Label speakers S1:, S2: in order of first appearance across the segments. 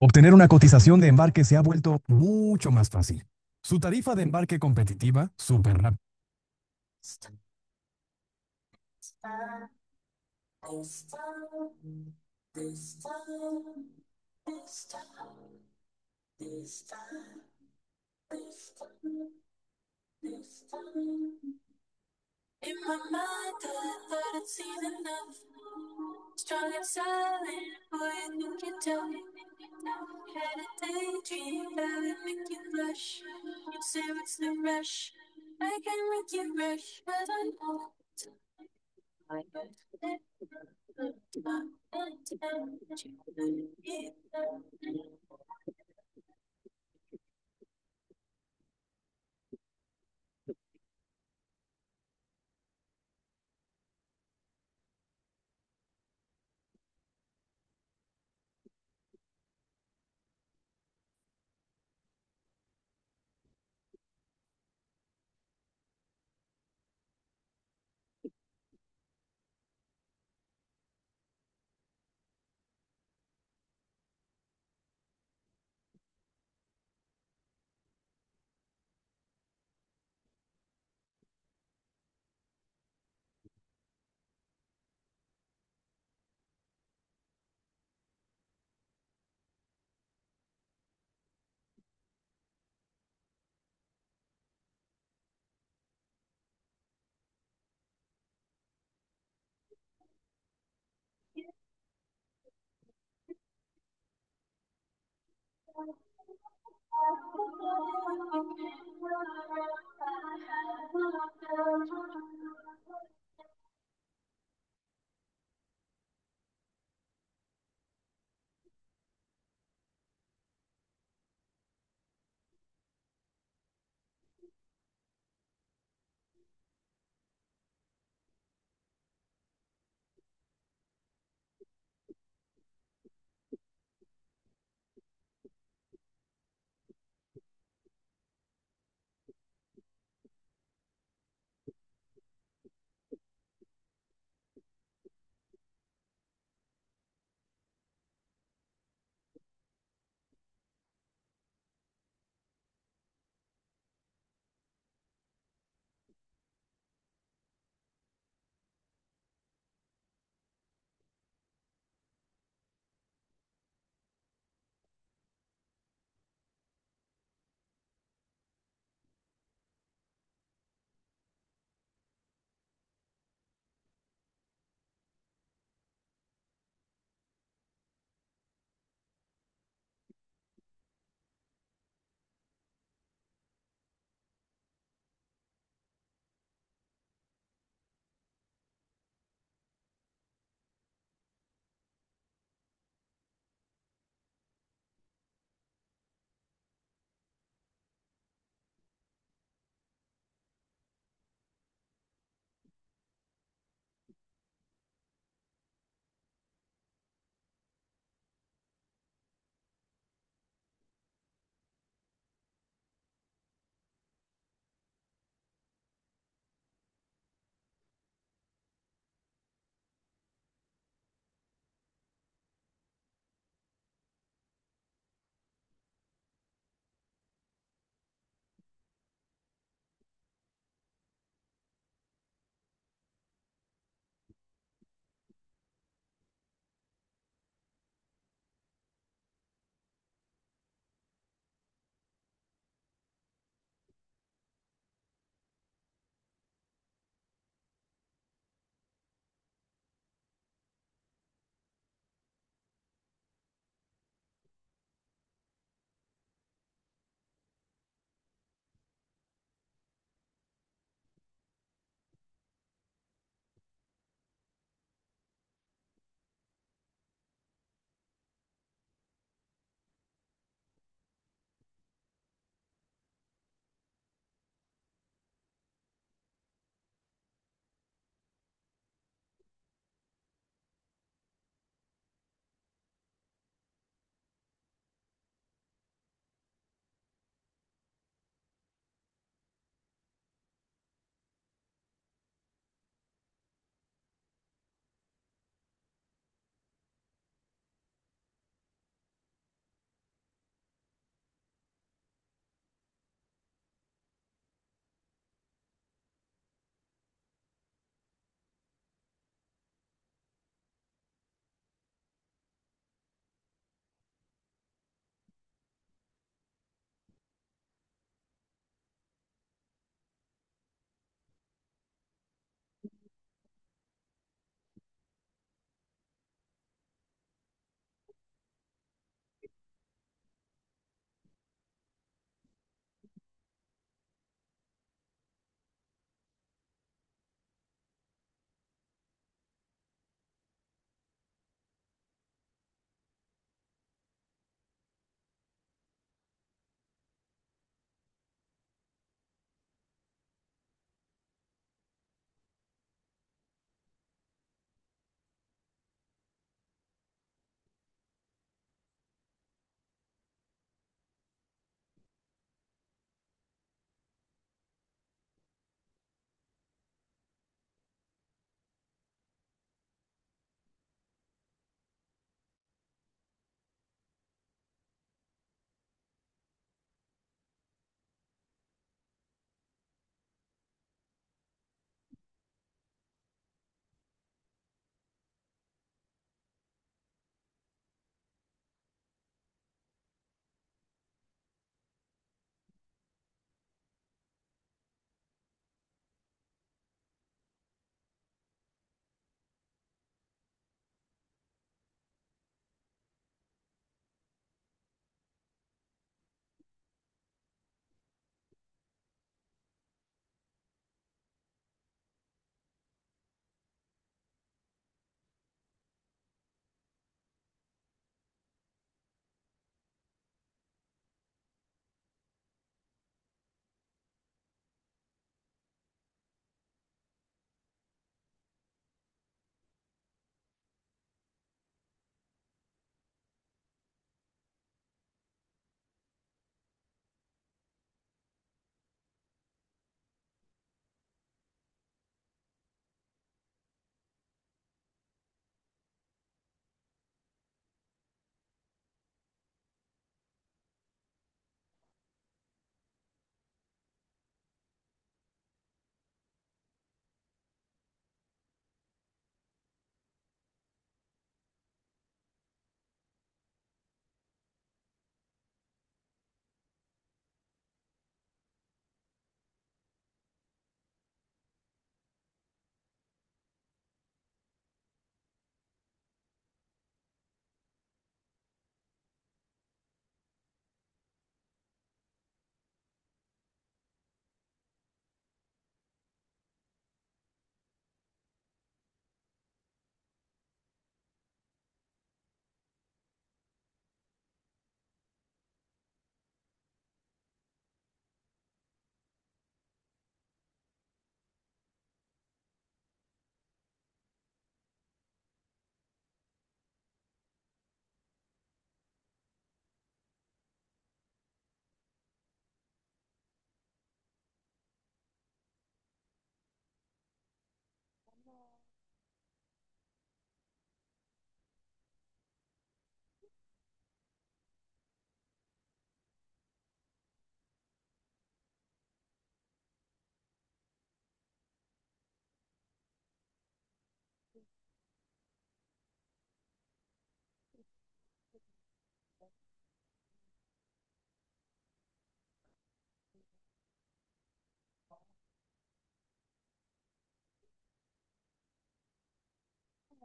S1: Obtener una cotización de embarque se ha vuelto mucho más fácil. Su tarifa de embarque competitiva, súper rápida.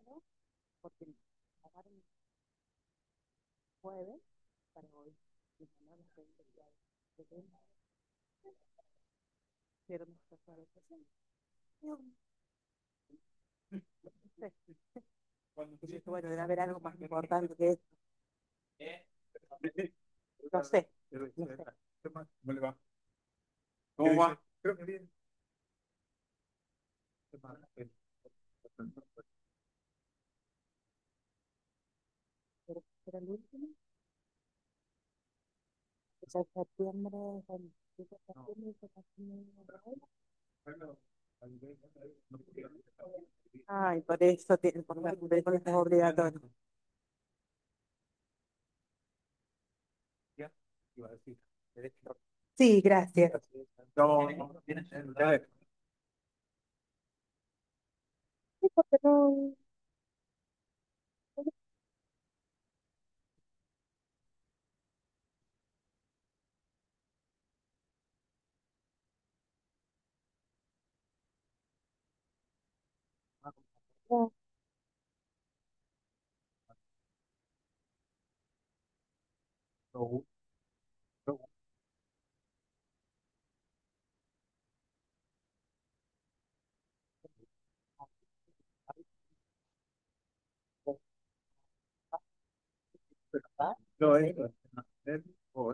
S2: Bueno, debe haber algo más importante que esto. No sé. No sé.
S3: ¿Cómo le va? ¿Cómo va? Creo que bien.
S2: Pero el último, es en septiembre, con septiembre, ay, por eso, por eso es obligatorio.
S3: Ya, iba a decir. Derecho.
S2: Sí, gracias.
S3: No, no, ya,
S2: Sí, porque no. No,
S3: no, no, no, eso. Oh,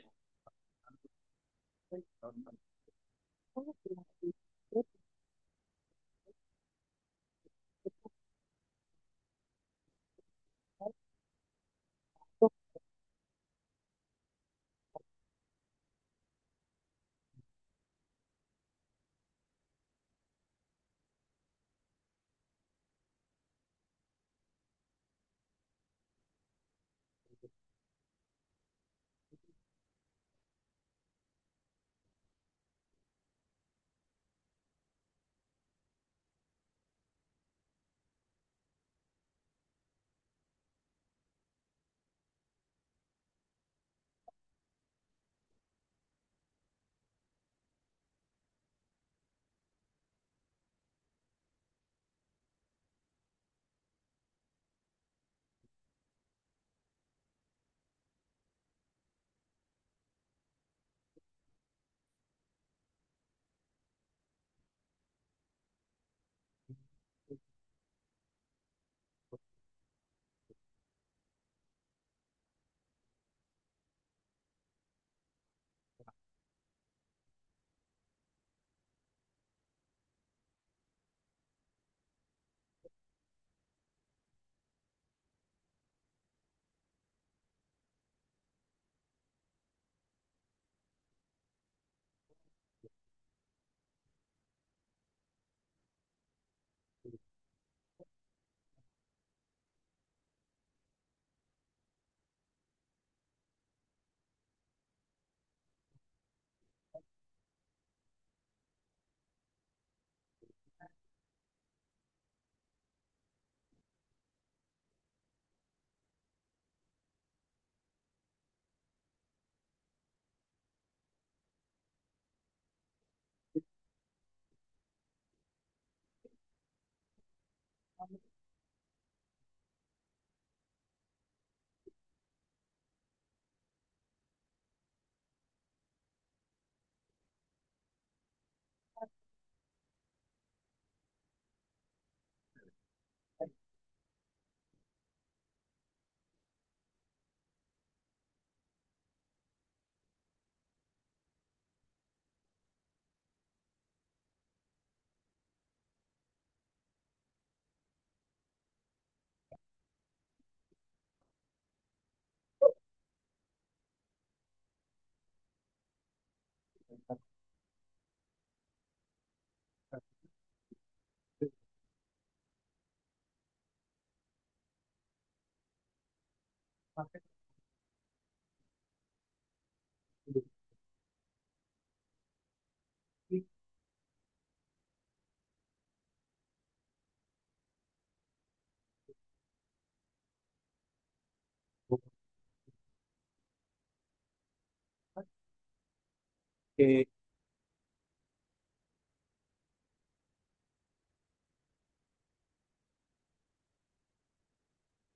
S3: eh,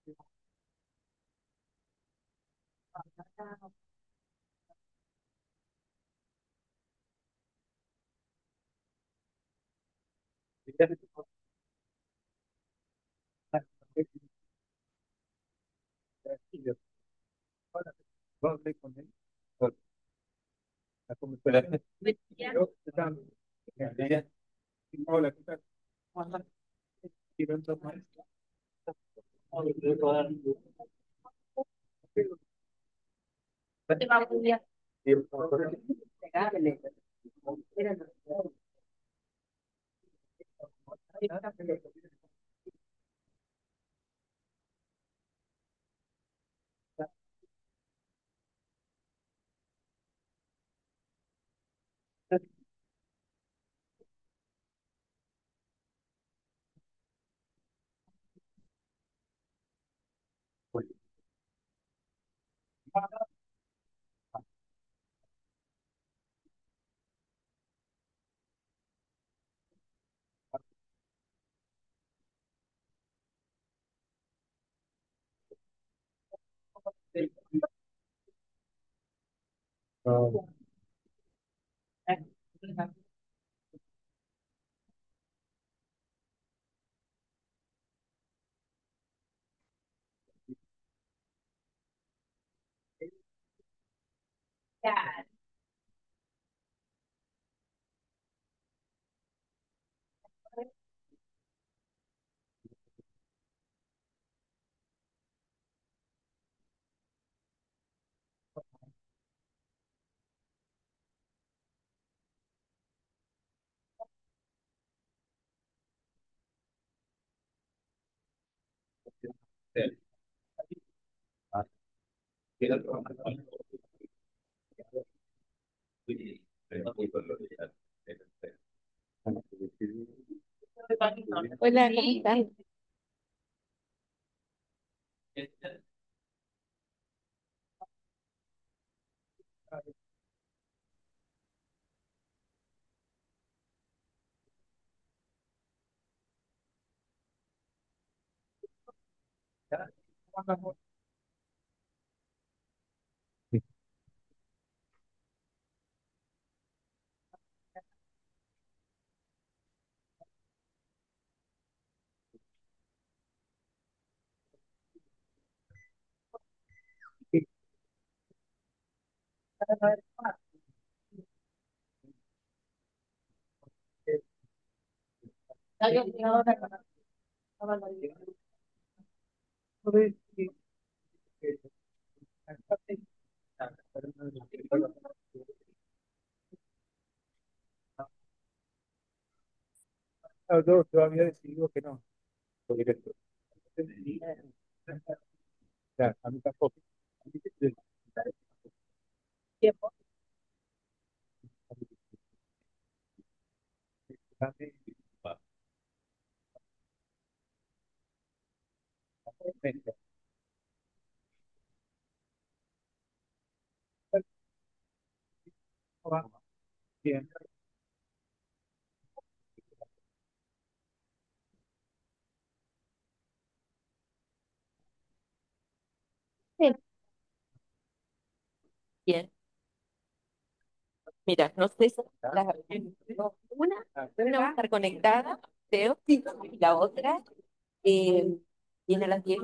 S3: Hola, ¿qué tal?
S4: Hola, ¿cómo estás?
S3: Yo había decidido que no, lo directo. Ya, a mí tampoco. Bien.
S4: Sí, bien. Mira, no sé si una va a estar conectada, creo, y la otra viene a las 10.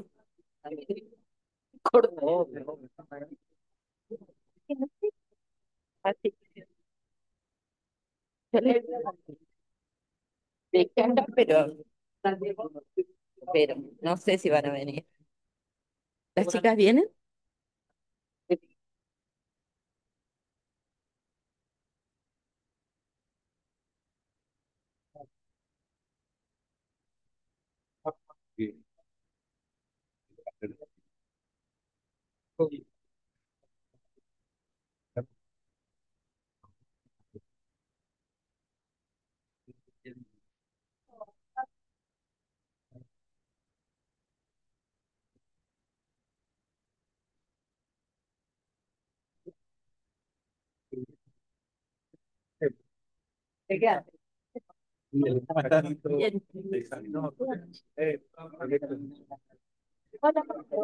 S4: Corto. Así que yo le de cara, pero no sé si van a venir. ¿Las chicas vienen? ¿Te quedan? Bien. Hola.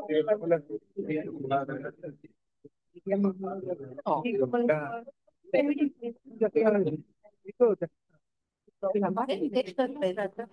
S4: El texto es redactado.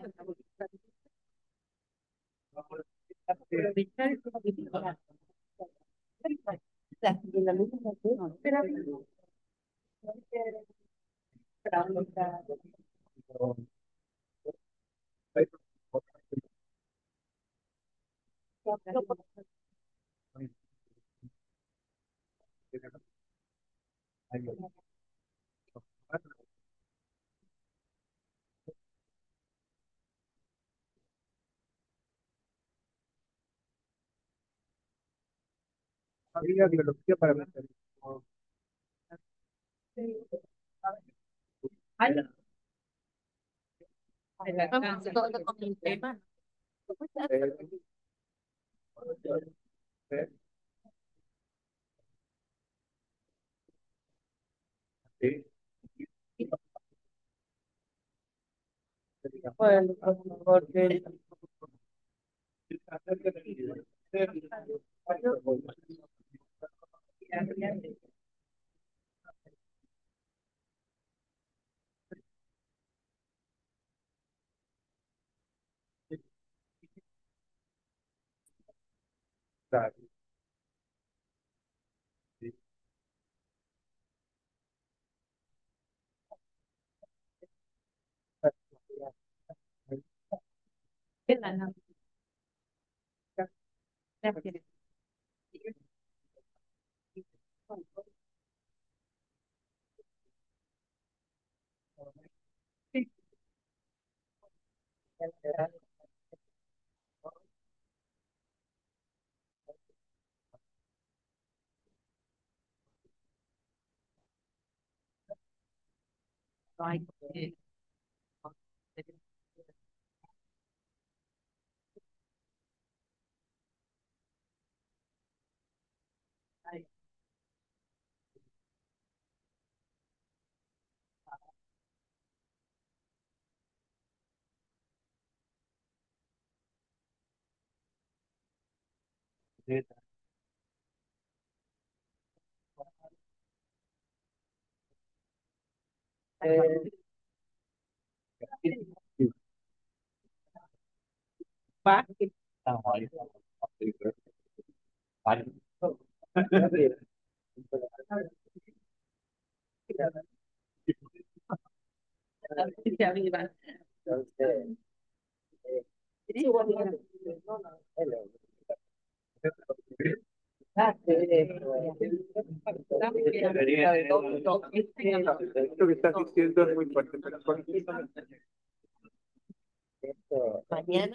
S3: Había biología para meter.
S4: Todo con el tema.
S3: Sí.
S2: Bueno, porque
S3: Claro, sí. Esto que estás diciendo es muy fuerte, pero ¿por qué no?
S4: Mañana.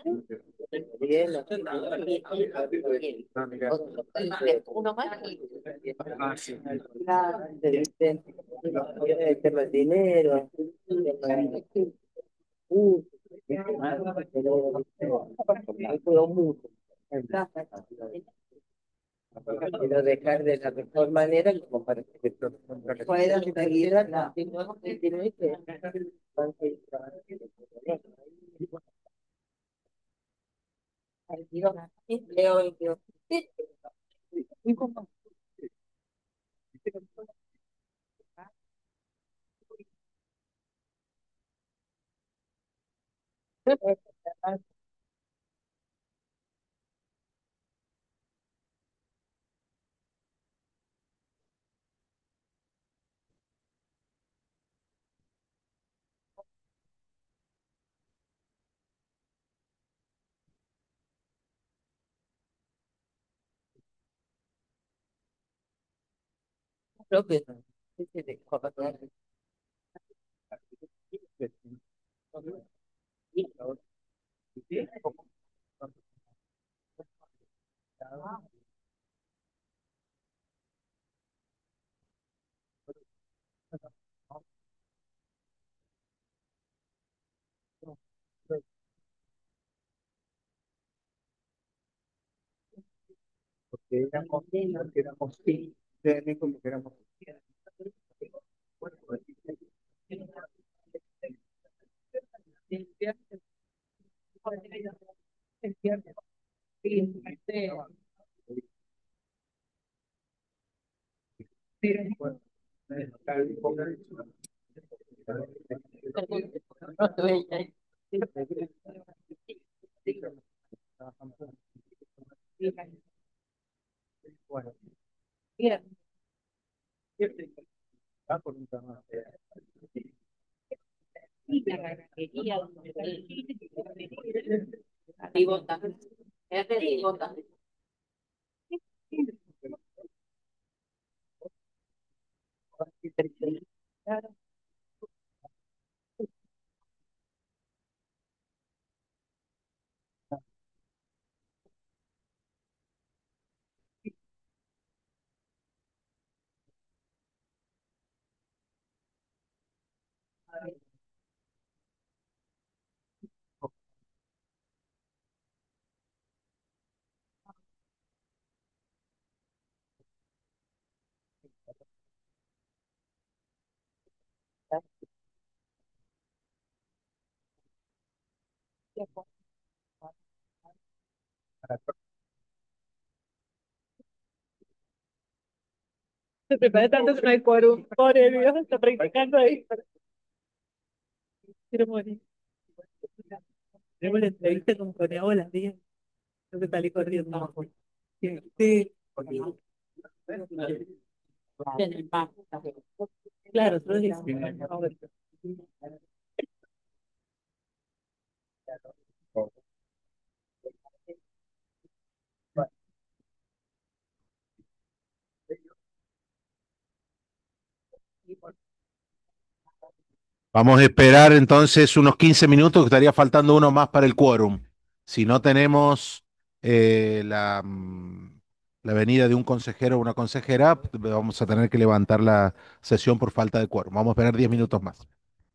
S3: Ah, mira.
S4: Uno más.
S3: Ah, sí.
S2: el tema del dinero, quiero dejar de la mejor manera como para que puedan seguir la Leo, propio.
S3: Porque éramos sí, como que éramos
S4: Mira, la ganadería, la pivota. Es de pivota. Se prepara tanto que no hay quórum. Pobre Dios, está practicando ahí. Quiero morir. Tenemos la entrevista con Coneola, las 10. No te salí corriendo. Sí. Sí. Claro, solo dice.
S5: Vamos a esperar entonces unos 15 minutos, que estaría faltando uno más para el quórum. Si no tenemos la venida de un consejero o una consejera, vamos a tener que levantar la sesión por falta de quórum. Vamos a esperar 10 minutos más.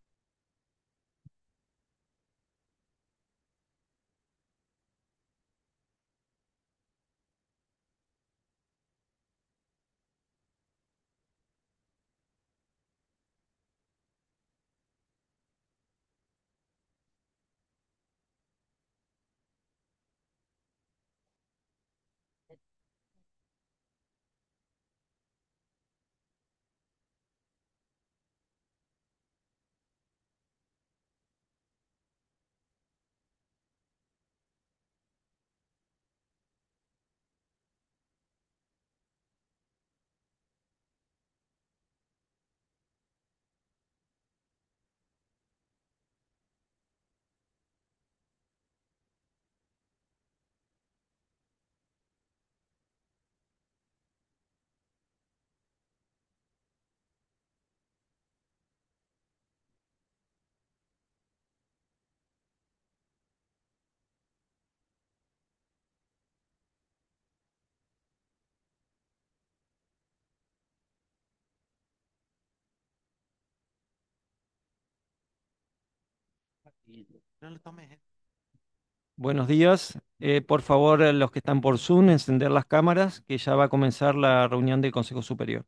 S5: No lo tomes, ¿eh?
S6: Buenos días. Por favor, los que están por Zoom, encender las cámaras, que ya va a comenzar la reunión del Consejo Superior.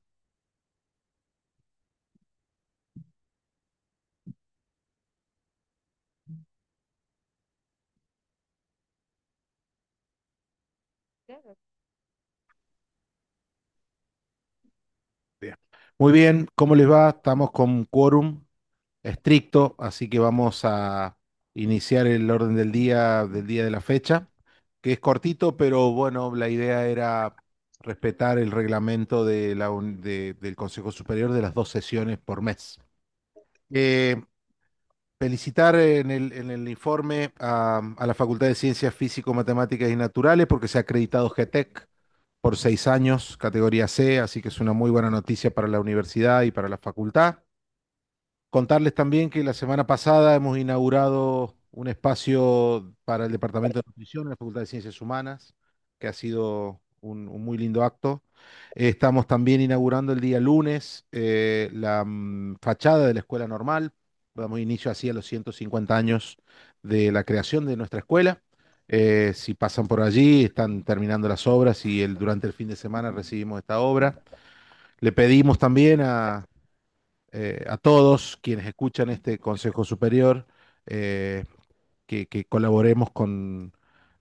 S5: Bien. Muy bien, ¿cómo les va? Estamos con quórum estricto, así que vamos a iniciar el orden del día de la fecha, que es cortito, pero bueno, la idea era respetar el reglamento del Consejo Superior de las 2 sesiones por mes. Eh, Felicitar en el informe a la Facultad de Ciencias Físico, Matemáticas y Naturales porque se ha acreditado GETEC por 6 años, categoría C, así que es una muy buena noticia para la universidad y para la facultad. Contarles también que la semana pasada hemos inaugurado un espacio para el Departamento de Nutrición en la Facultad de Ciencias Humanas, que ha sido un muy lindo acto. Estamos también inaugurando el día lunes la fachada de la Escuela Normal. Damos inicio así a los 150 años de la creación de nuestra escuela. Si pasan por allí, están terminando las obras y durante el fin de semana recibimos esta obra. Le pedimos también a todos quienes escuchan este Consejo Superior, que colaboremos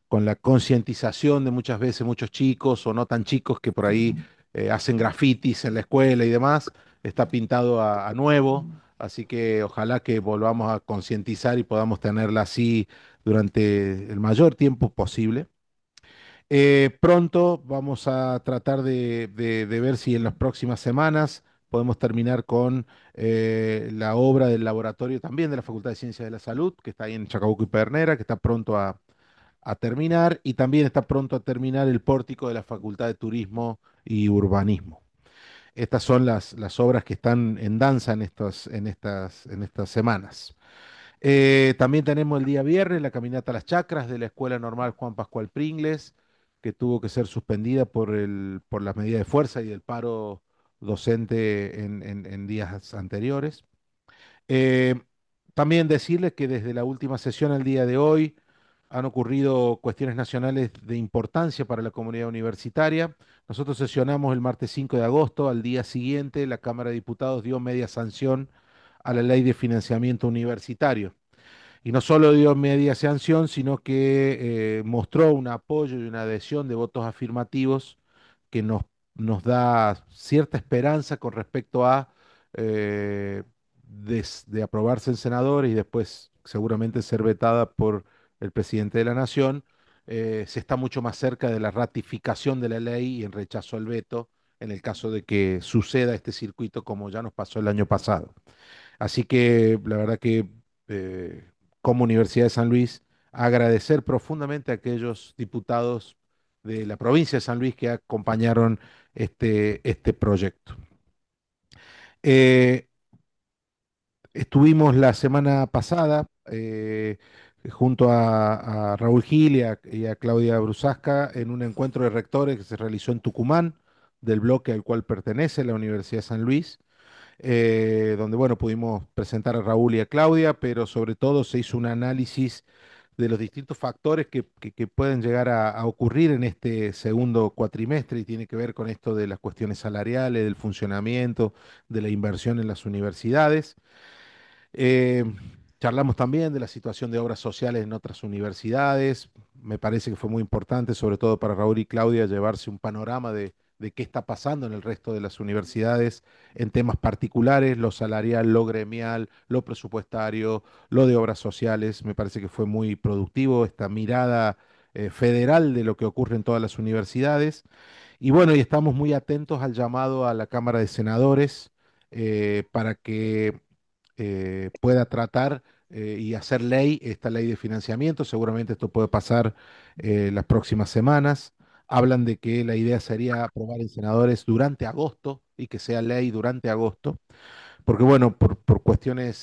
S5: con la concientización de muchas veces muchos chicos o no tan chicos que por ahí hacen grafitis en la escuela y demás, está pintado a nuevo, así que ojalá que volvamos a concientizar y podamos tenerla así durante el mayor tiempo posible. Pronto vamos a tratar de ver si en las próximas semanas podemos terminar con la obra del laboratorio también de la Facultad de Ciencias de la Salud, que está ahí en Chacabuco y Pedernera, que está pronto a terminar, y también está pronto a terminar el pórtico de la Facultad de Turismo y Urbanismo. Estas son las obras que están en danza en estas semanas. También tenemos el día viernes la caminata a las chacras de la Escuela Normal Juan Pascual Pringles, que tuvo que ser suspendida por las medidas de fuerza y el paro docente en días anteriores. Eh, También decirles que desde la última sesión al día de hoy han ocurrido cuestiones nacionales de importancia para la comunidad universitaria. Nosotros sesionamos el martes 5 de agosto, al día siguiente la Cámara de Diputados dio media sanción a la ley de financiamiento universitario. Y no solo dio media sanción, sino que mostró un apoyo y una adhesión de votos afirmativos que nos da cierta esperanza con respecto a eh, de aprobarse en senadores y después seguramente ser vetada por el presidente de la Nación. Se está mucho más cerca de la ratificación de la ley y en rechazo al veto en el caso de que suceda este circuito como ya nos pasó el año pasado. Así que la verdad que eh, como Universidad de San Luis, agradecer profundamente a aquellos diputados de la provincia de San Luis que acompañaron este proyecto. Eh, Estuvimos la semana pasada junto a Raúl Gil y a Claudia Brusasca en un encuentro de rectores que se realizó en Tucumán, del bloque al cual pertenece la Universidad de San Luis, donde, bueno, pudimos presentar a Raúl y a Claudia, pero sobre todo se hizo un análisis de los distintos factores que pueden llegar a ocurrir en este segundo cuatrimestre y tiene que ver con esto de las cuestiones salariales, del funcionamiento, de la inversión en las universidades. Eh, Charlamos también de la situación de obras sociales en otras universidades. Me parece que fue muy importante, sobre todo para Raúl y Claudia, llevarse un panorama de qué está pasando en el resto de las universidades en temas particulares, lo salarial, lo gremial, lo presupuestario, lo de obras sociales. Me parece que fue muy productivo esta mirada federal de lo que ocurre en todas las universidades. Y bueno, y estamos muy atentos al llamado a la Cámara de Senadores para que pueda tratar y hacer ley esta ley de financiamiento. Seguramente esto puede pasar las próximas semanas. Hablan de que la idea sería aprobar en senadores durante agosto y que sea ley durante agosto porque bueno, por cuestiones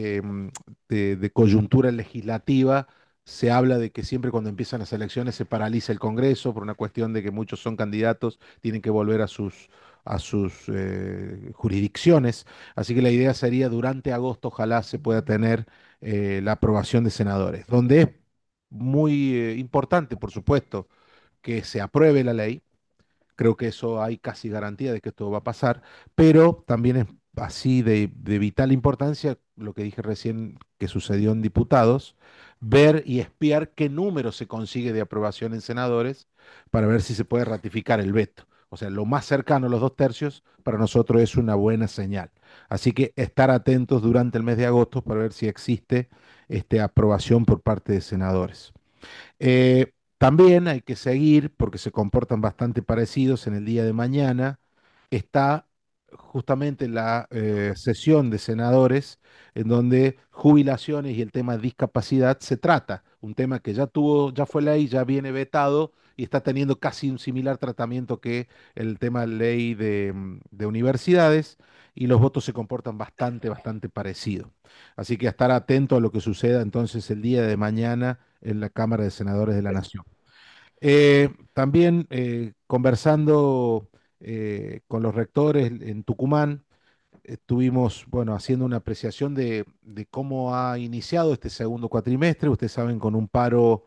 S5: de coyuntura legislativa, se habla de que siempre cuando empiezan las elecciones se paraliza el Congreso por una cuestión de que muchos son candidatos, tienen que volver a sus jurisdicciones. Así que la idea sería durante agosto, ojalá se pueda tener la aprobación de senadores, donde es muy importante, por supuesto, que se apruebe la ley. Creo que eso hay casi garantía de que esto va a pasar, pero también es así de vital importancia lo que dije recién que sucedió en diputados, ver y espiar qué número se consigue de aprobación en senadores para ver si se puede ratificar el veto. O sea, lo más cercano a los 2/3 para nosotros es una buena señal. Así que estar atentos durante el mes de agosto para ver si existe aprobación por parte de senadores. También hay que seguir, porque se comportan bastante parecidos en el día de mañana, está justamente la sesión de senadores en donde jubilaciones y el tema de discapacidad se trata, un tema que ya fue ley, ya viene vetado y está teniendo casi un similar tratamiento que el tema de ley de universidades y los votos se comportan bastante parecido. Así que a estar atento a lo que suceda entonces el día de mañana en la Cámara de Senadores de la Nación. También conversando con los rectores en Tucumán, estuvimos, bueno, haciendo una apreciación de cómo ha iniciado este segundo cuatrimestre. Ustedes saben, con un paro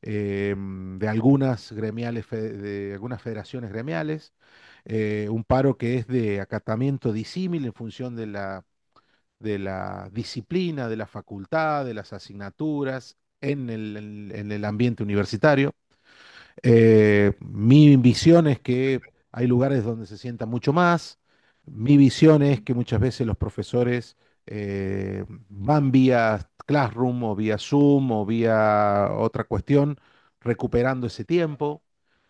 S5: de algunas gremiales, de algunas federaciones gremiales, un paro que es de acatamiento disímil en función de la disciplina, de la facultad, de las asignaturas en el ambiente universitario. Mi visión es que hay lugares donde se sienta mucho más. Mi visión es que muchas veces los profesores van vía Classroom o vía Zoom o vía otra cuestión, recuperando ese tiempo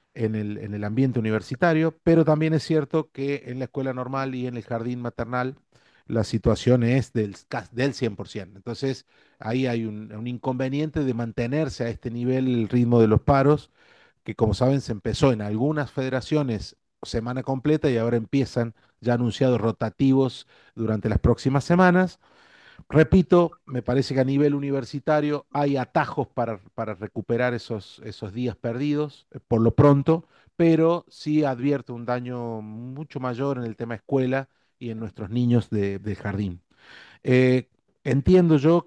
S5: en el ambiente universitario, pero también es cierto que en la escuela normal y en el jardín maternal la situación es del 100%. Entonces, ahí hay un inconveniente de mantenerse a este nivel el ritmo de los paros, que como saben se empezó en algunas federaciones semana completa y ahora empiezan ya anunciados rotativos durante las próximas semanas. Repito, me parece que a nivel universitario hay atajos para recuperar esos días perdidos, por lo pronto, pero sí advierto un daño mucho mayor en el tema escuela y en nuestros niños de jardín. Eh, Entiendo yo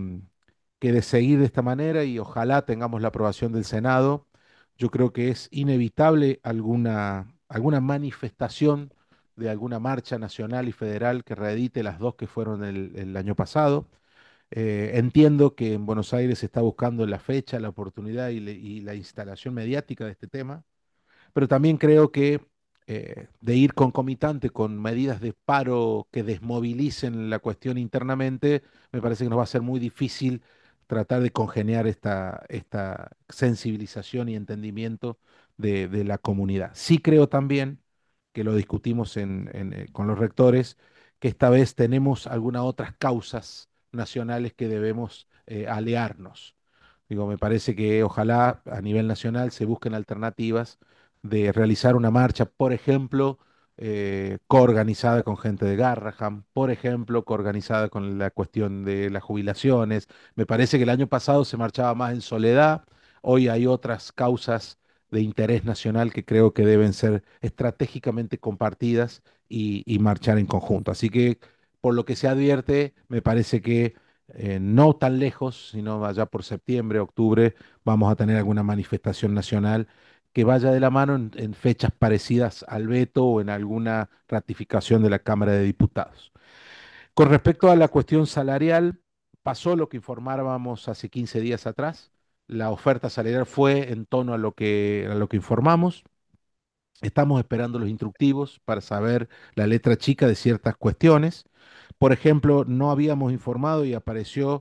S5: que de seguir de esta manera y ojalá tengamos la aprobación del Senado, yo creo que es inevitable alguna manifestación de alguna marcha nacional y federal que reedite las dos que fueron el año pasado. Entiendo que en Buenos Aires se está buscando la fecha, la oportunidad y la instalación mediática de este tema, pero también creo que de ir concomitante con medidas de paro que desmovilicen la cuestión internamente, me parece que nos va a ser muy difícil tratar de congeniar esta sensibilización y entendimiento de la comunidad. Sí creo también, que lo discutimos con los rectores, que esta vez tenemos algunas otras causas nacionales que debemos aliarnos. Digo, me parece que ojalá a nivel nacional se busquen alternativas de realizar una marcha, por ejemplo, coorganizada con gente de Garraham, por ejemplo, coorganizada con la cuestión de las jubilaciones. Me parece que el año pasado se marchaba más en soledad, hoy hay otras causas de interés nacional que creo que deben ser estratégicamente compartidas y marchar en conjunto. Así que, por lo que se advierte, me parece que no tan lejos, sino allá por septiembre, octubre, vamos a tener alguna manifestación nacional que vaya de la mano en fechas parecidas al veto o en alguna ratificación de la Cámara de Diputados. Con respecto a la cuestión salarial, pasó lo que informábamos hace 15 días atrás. La oferta salarial fue en tono a lo que informamos. Estamos esperando los instructivos para saber la letra chica de ciertas cuestiones. Por ejemplo, no habíamos informado y apareció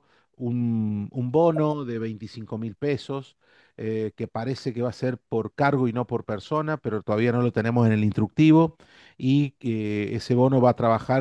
S5: un bono de 25.000 pesos que parece que va a ser por cargo y no por persona, pero todavía no lo tenemos en el instructivo y que ese bono va a trabajar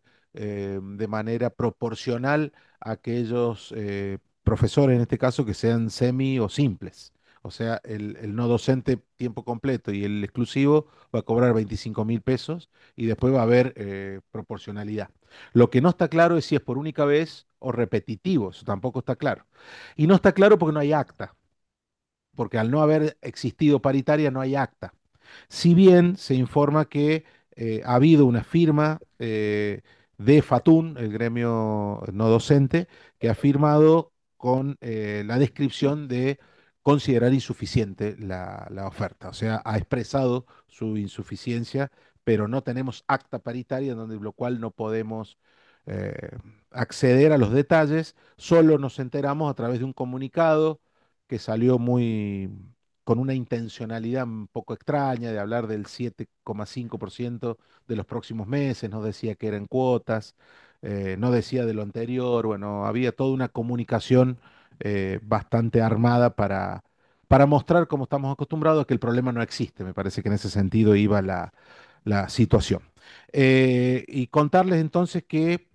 S5: de manera proporcional a aquellos profesores, en este caso, que sean semi o simples. O sea, el no docente tiempo completo y el exclusivo va a cobrar 25.000 pesos y después va a haber proporcionalidad. Lo que no está claro es si es por única vez o repetitivo, eso tampoco está claro. Y no está claro porque no hay acta, porque al no haber existido paritaria no hay acta. Si bien se informa que ha habido una firma de FATUN, el gremio no docente, que ha firmado con la descripción de considerar insuficiente la oferta. O sea, ha expresado su insuficiencia, pero no tenemos acta paritaria, donde, lo cual no podemos eh, acceder a los detalles. Solo nos enteramos a través de un comunicado que salió con una intencionalidad un poco extraña de hablar del 7,5% de los próximos meses, no decía que eran cuotas, no decía de lo anterior, bueno, había toda una comunicación bastante armada para mostrar, como estamos acostumbrados, que el problema no existe. Me parece que en ese sentido iba la situación. Y contarles entonces que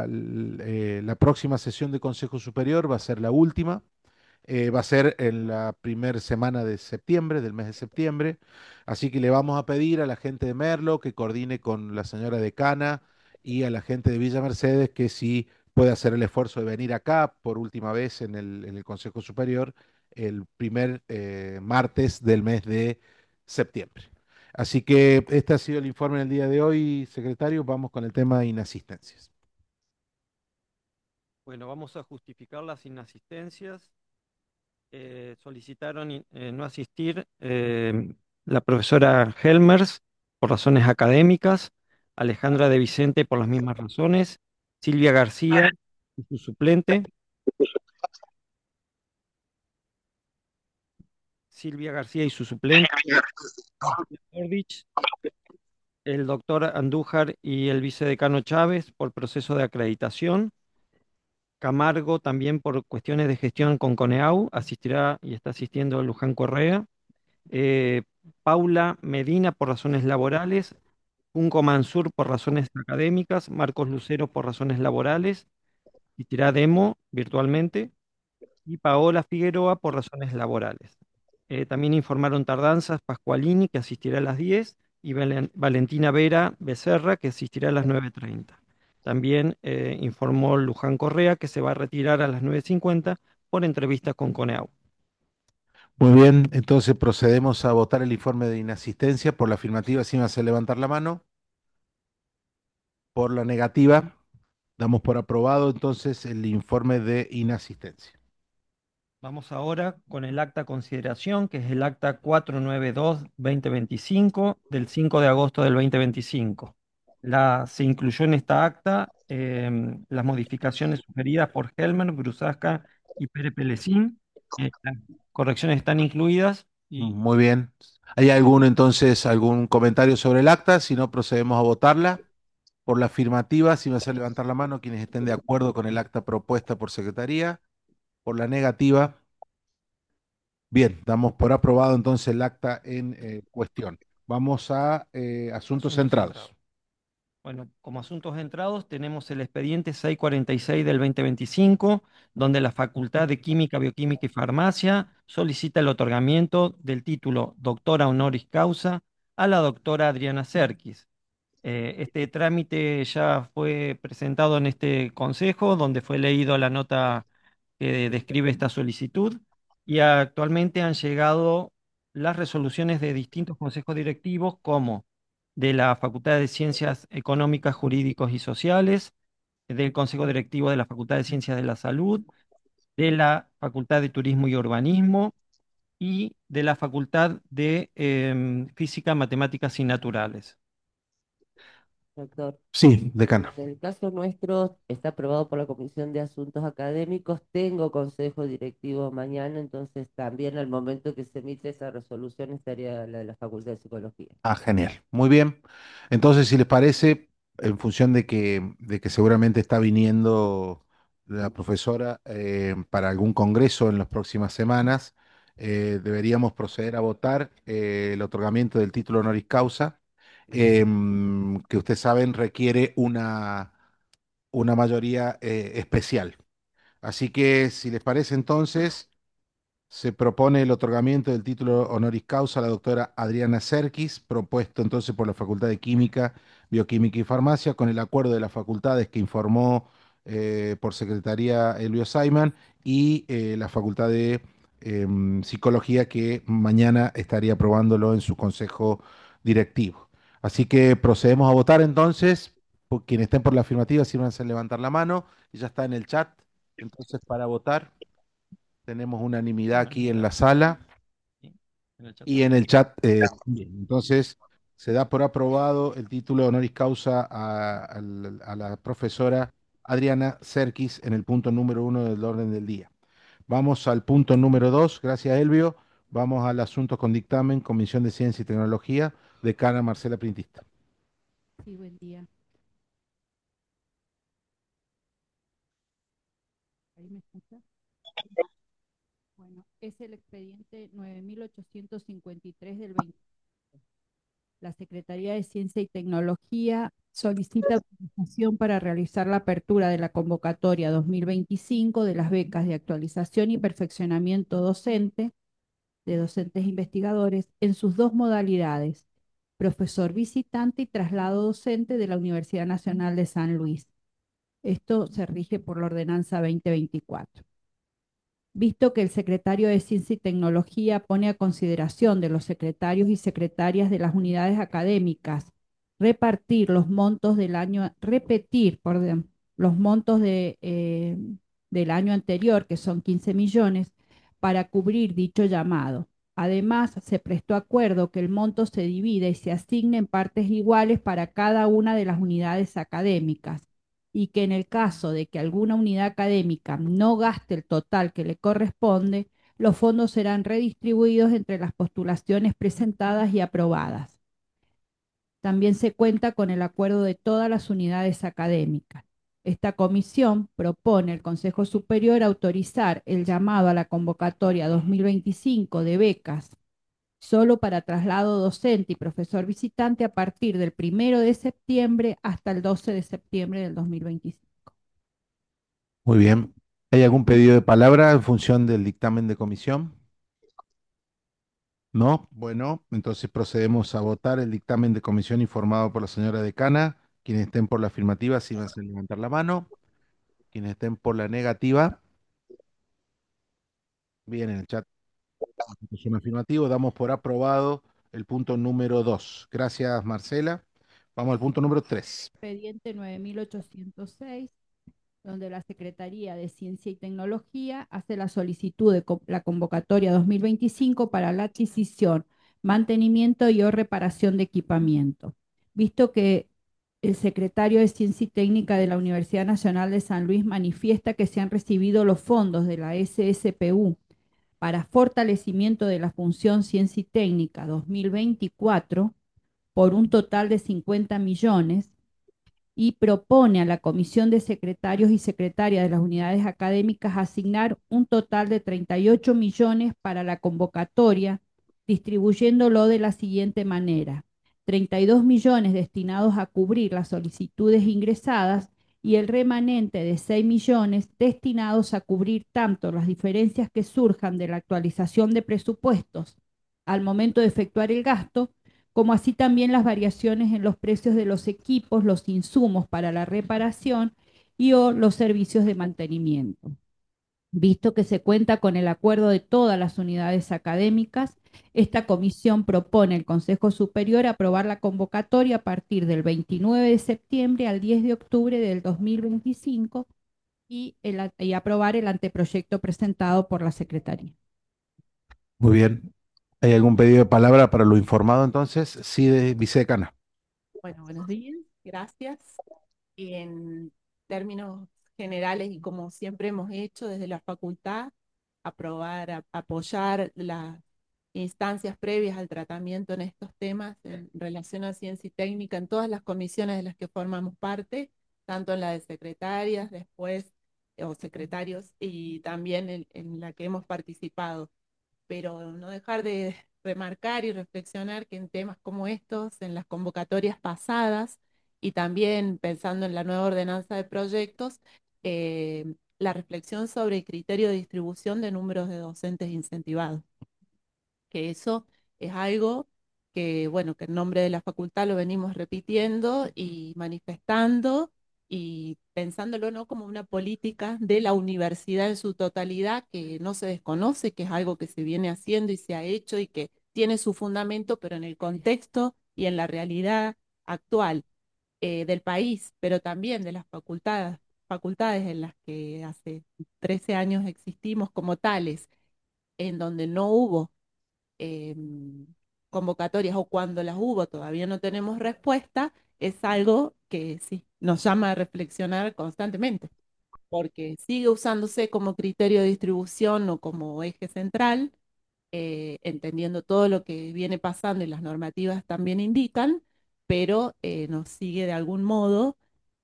S5: la próxima sesión de Consejo Superior va a ser la última. Va a ser en la primera semana de septiembre, del mes de septiembre. Así que le vamos a pedir a la gente de Merlo que coordine con la señora decana y a la gente de Villa Mercedes que si puede hacer el esfuerzo de venir acá por última vez en el Consejo Superior el primer martes del mes de septiembre. Así que este ha sido el informe del día de hoy, secretario. Vamos con el tema de inasistencias.
S6: Bueno, vamos a justificar las inasistencias. Solicitaron no asistir la profesora Helmers por razones académicas, Alejandra de Vicente por las mismas razones, Silvia García y su suplente, Silvia García y su suplente, Ordich, el doctor Andújar y el vicedecano Chávez por proceso de acreditación. Camargo también por cuestiones de gestión con CONEAU, asistirá y está asistiendo Luján Correa. Eh, Paula Medina por razones laborales, Junco Mansur por razones académicas, Marcos Lucero por razones laborales, asistirá Demo virtualmente, y Paola Figueroa por razones laborales. También informaron Tardanzas Pascualini, que asistirá a las 10, y Valentina Vera Becerra, que asistirá a las 9:30. También informó Luján Correa, que se va a retirar a las 9:50 por entrevista con Coneau.
S5: Muy bien, entonces procedemos a votar el informe de inasistencia. Por la afirmativa, sí me hace levantar la mano. Por la negativa, damos por aprobado entonces el informe de inasistencia.
S6: Vamos ahora con el acta a consideración, que es el acta 492-2025 del 5 de agosto del 2025. Se incluyó en esta acta las modificaciones sugeridas por Helmer, Brusasca y Pere Pelesín. Las correcciones están incluidas y
S5: Muy bien. ¿Hay algún entonces algún comentario sobre el acta? Si no, procedemos a votarla. Por la afirmativa, si me hace levantar la mano quienes estén de acuerdo con el acta propuesta por Secretaría. Por la negativa, bien, damos por aprobado entonces el acta en cuestión. Vamos a asuntos centrados.
S6: bueno, como asuntos entrados tenemos el expediente 646 del 2025, donde la Facultad de Química, Bioquímica y Farmacia solicita el otorgamiento del título Doctora Honoris Causa a la doctora Adriana Serkis. Este trámite ya fue presentado en este consejo, donde fue leído la nota que describe esta solicitud, y actualmente han llegado las resoluciones de distintos consejos directivos, como de la Facultad de Ciencias Económicas, Jurídicos y Sociales, del Consejo Directivo de la Facultad de Ciencias de la Salud, de la Facultad de Turismo y Urbanismo y de la Facultad de Física, Matemáticas y Naturales.
S2: Doctor,
S5: Sí, decana.
S2: en el caso nuestro está aprobado por la Comisión de Asuntos Académicos, tengo consejo directivo mañana, entonces también al momento que se emite esa resolución estaría la de la Facultad de Psicología.
S5: Ah, genial. Muy bien. Entonces, si les parece, en función de que seguramente está viniendo la profesora para algún congreso en las próximas semanas, deberíamos proceder a votar el otorgamiento del título honoris causa, que ustedes saben requiere una mayoría especial. Así que, si les parece, entonces se propone el otorgamiento del título honoris causa a la doctora Adriana Serkis, propuesto entonces por la Facultad de Química, Bioquímica y Farmacia, con el acuerdo de las facultades que informó por Secretaría Elvio Saiman y la Facultad de Psicología, que mañana estaría aprobándolo en su consejo directivo. Así que procedemos a votar entonces. Por quienes estén por la afirmativa, sírvanse a levantar la mano. Y ya está en el chat. Entonces, para votar. Tenemos unanimidad aquí en la sala
S6: ¿Sí? En el chat
S5: y en
S6: también.
S5: el chat también. Entonces, se da por aprobado el título honoris causa a la profesora Adriana Serkis en el punto número 1 del orden del día. Vamos al punto número 2. Gracias, Elvio. Vamos al asunto con dictamen, Comisión de Ciencia y Tecnología, decana Marcela Printista.
S7: Sí, buen día. ¿Ahí me escucha? Bueno, es el expediente 9853 del 20. La Secretaría de Ciencia y Tecnología solicita autorización para realizar la apertura de la convocatoria 2025 de las becas de actualización y perfeccionamiento docente de docentes investigadores en sus dos modalidades, profesor visitante y traslado docente de la Universidad Nacional de San Luis. Esto se rige por la Ordenanza 2024. Visto que el secretario de Ciencia y Tecnología pone a consideración de los secretarios y secretarias de las unidades académicas repartir los montos del año, repetir perdón, los montos del año anterior, que son 15 millones, para cubrir dicho llamado. Además, se prestó acuerdo que el monto se divida y se asigne en partes iguales para cada una de las unidades académicas, y que en el caso de que alguna unidad académica no gaste el total que le corresponde, Los fondos serán redistribuidos entre las postulaciones presentadas y aprobadas. También se cuenta con el acuerdo de todas las unidades académicas. Esta comisión propone al Consejo Superior autorizar el llamado a la convocatoria 2025 de becas solo para traslado docente y profesor visitante a partir del 1 de septiembre hasta el 12 de septiembre del 2025.
S5: Muy bien. ¿Hay algún pedido de palabra en función del dictamen de comisión? No. Bueno, entonces procedemos a votar el dictamen de comisión informado por la señora decana. Quienes estén por la afirmativa, sí van a levantar la mano. Quienes estén por la negativa, bien, en el chat es un afirmativo. Damos por aprobado el punto número 2. Gracias, Marcela. Vamos al punto número 3.
S7: Expediente 9806, donde la Secretaría de Ciencia y Tecnología hace la solicitud de la convocatoria 2025 para la adquisición, mantenimiento y o reparación de equipamiento. Visto que el secretario de Ciencia y Técnica de la Universidad Nacional de San Luis manifiesta que se han recibido los fondos de la SSPU para fortalecimiento de la función Ciencia y Técnica 2024 por un total de 50 millones, y propone a la Comisión de Secretarios y Secretarias de las unidades académicas asignar un total de 38 millones para la convocatoria, distribuyéndolo de la siguiente manera: 32 millones destinados a cubrir las solicitudes ingresadas y el remanente de 6 millones destinados a cubrir tanto las diferencias que surjan de la actualización de presupuestos al momento de efectuar el gasto, como así también las variaciones en los precios de los equipos, los insumos para la reparación y o los servicios de mantenimiento. Visto que se cuenta con el acuerdo de todas las unidades académicas, esta comisión propone al Consejo Superior aprobar la convocatoria a partir del 29 de septiembre al 10 de octubre del 2025 y aprobar el anteproyecto presentado por la Secretaría.
S5: Muy bien. ¿Hay algún pedido de palabra para lo informado entonces? Sí, de vicedecana.
S4: Bueno, buenos días, gracias. En términos generales y como siempre hemos hecho desde la facultad, apoyar las instancias previas al tratamiento en estos temas en relación a ciencia y técnica en todas las comisiones de las que formamos parte, tanto en la de secretarias, después, o secretarios, y también en la que hemos participado, pero no dejar de remarcar y reflexionar que en temas como estos, en las convocatorias pasadas y también pensando en la nueva ordenanza de proyectos, la reflexión sobre el criterio de distribución de números de docentes incentivados, que eso es algo que, bueno, que en nombre de la facultad lo venimos repitiendo y manifestando y pensándolo no como una política de la universidad en su totalidad, que no se desconoce, que es algo que se viene haciendo y se ha hecho y que tiene su fundamento, pero en el contexto y en la realidad actual del país, pero también de las facultades en las que hace 13 años existimos como tales, en donde no hubo convocatorias o cuando las hubo todavía no tenemos respuesta, es algo que sí nos llama a reflexionar constantemente, porque sigue usándose como criterio de distribución o como eje central, entendiendo todo lo que viene pasando y las normativas también indican, pero nos sigue de algún modo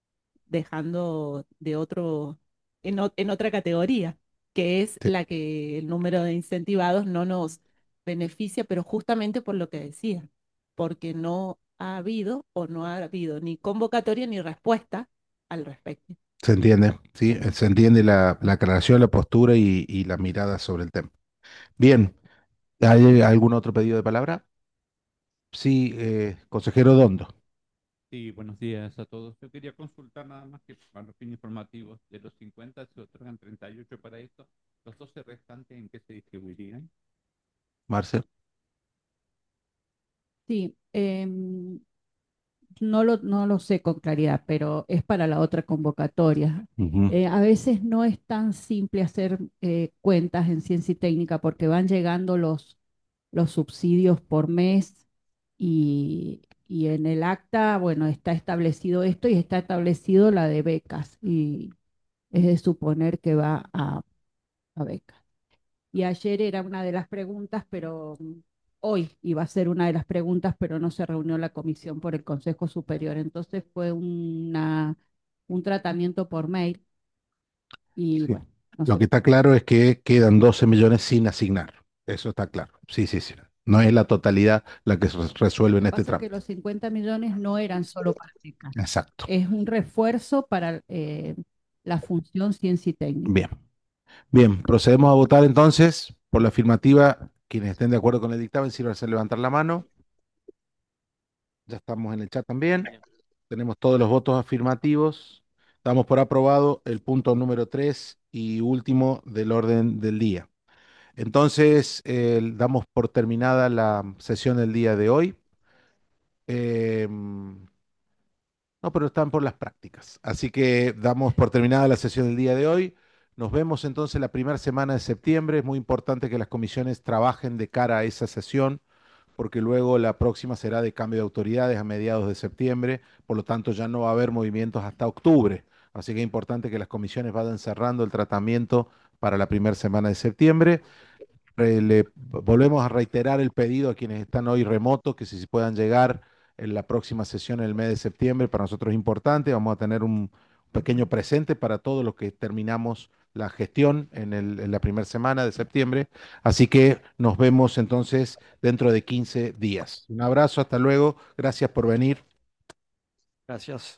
S4: dejando de otro, en otra categoría, que es
S5: Sí,
S4: la que el número de incentivados no nos beneficia, pero justamente por lo que decía, porque no ha habido o no ha habido ni convocatoria ni respuesta al respecto.
S5: se entiende, sí, se entiende la aclaración, la postura y la mirada sobre el tema. Bien, ¿hay algún otro pedido de palabra? Sí, consejero Dondo.
S3: Sí, buenos días a todos. Yo quería consultar nada más que para los fines informativos. De los 50 se otorgan 38 para esto. ¿Los 12 restantes en qué se distribuirían?
S5: Marce.
S7: Sí, no lo sé con claridad, pero es para la otra convocatoria.
S5: Ujú.
S7: A veces no es tan simple hacer cuentas en ciencia y técnica porque van llegando los subsidios por mes y en el acta, bueno, está establecido esto y está establecido la de becas y es de suponer que va a becas. y ayer era una de las preguntas, pero hoy iba a ser una de las preguntas, pero no se reunió la comisión por el Consejo Superior. Entonces fue un tratamiento por mail y
S5: Sí.
S7: bueno,
S5: Lo que
S7: nosotros.
S5: está claro es que quedan 12 millones sin asignar. Eso está claro. Sí, sí, sí. No es la totalidad la que se resuelve
S7: Lo
S5: en
S7: que
S5: este
S7: pasa es que
S5: trámite.
S7: los 50 millones no eran solo para becas,
S5: Exacto.
S7: es un refuerzo para la función ciencia y técnica.
S5: Bien. Bien, procedemos a votar entonces por la afirmativa. Quienes estén de acuerdo con el dictamen, sírvanse a levantar la mano. Ya estamos en el chat también. Tenemos todos los votos afirmativos. Damos por aprobado el punto número 3 y último del orden del día. Entonces, damos por terminada la sesión del día de hoy. No, pero están por las prácticas. Así que damos por terminada la sesión del día de hoy. Nos vemos entonces la primera semana de septiembre. Es muy importante que las comisiones trabajen de cara a esa sesión, porque luego la próxima será de cambio de autoridades a mediados de septiembre. Por lo tanto, ya no va a haber movimientos hasta octubre. Así que es importante que las comisiones vayan cerrando el tratamiento para la primera semana de septiembre. Le volvemos a reiterar el pedido a quienes están hoy remotos, que si puedan llegar en la próxima sesión en el mes de septiembre, para nosotros es importante. Vamos a tener un pequeño presente para todos los que terminamos la gestión en la primera semana de septiembre. Así que nos vemos entonces dentro de 15 días. Un abrazo, hasta luego. Gracias por venir.
S6: Gracias.